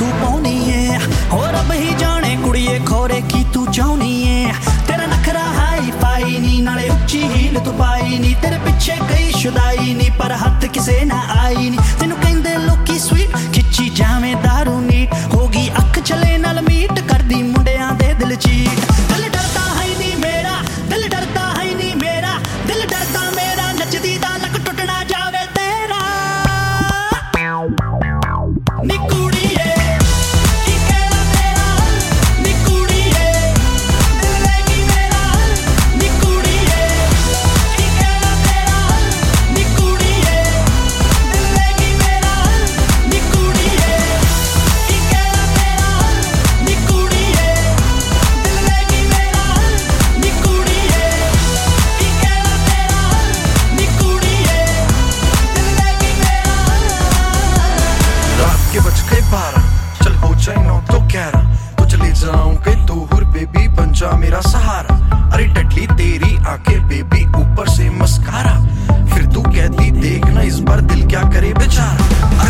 तू पाउनी है हो रब ही जाने कुड़िए खोरे की तू चाहनी है तेरा नखरा हाई फाई नी नाले उच्ची हील तू पाई नी तेरे पिछे कई शुदाई नी पर हथ किसे ना आई नी तेनू कहंदे लोकी स्वीट खिच्ची जावे दारू नीट होगी अख चले नाल मीट कर दी मुंडियां दे दिल चीट दिल डरदा है नी मेरा दिल डरदा है नी मेरा दिल डरदा मेरा नचदी दा लक टुटना जावे तेरा नी कुड़िए की कहना तेरा नी कुड़िए दिल लेगी मेरा नी कुड़िए की कहना तेरा नी कुड़िए दिल लेगी मेरा नी कुड़िए की कहना तेरा नी कुड़िए दिल लेगी मेरा नी कुड़िए की कहना तेरा नी कुड़िए दिल लेगी मेरा। रात के बज गए 12 चल हो जाए 9 तो 11 तो चले जाऊं के दूर बेबी बन जा मेरा सहारा अरे टटली तेरी आंखें बेबी ऊपर से मस्कारा फिर तू कहती देखना इस बार दिल क्या करे बेचारा